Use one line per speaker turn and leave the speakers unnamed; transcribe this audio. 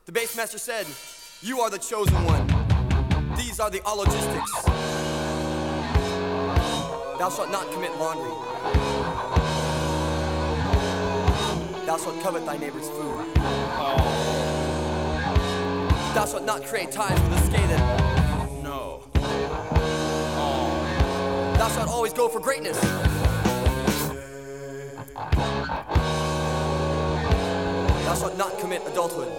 The bass master said, "You are the chosen one. These are the ologistics. Thou shalt not commit laundry. Thou shalt covet thy neighbor's food. Thou shalt not create ties with a scathing. No. Thou shalt always go for greatness. Thou shalt not commit adulthood.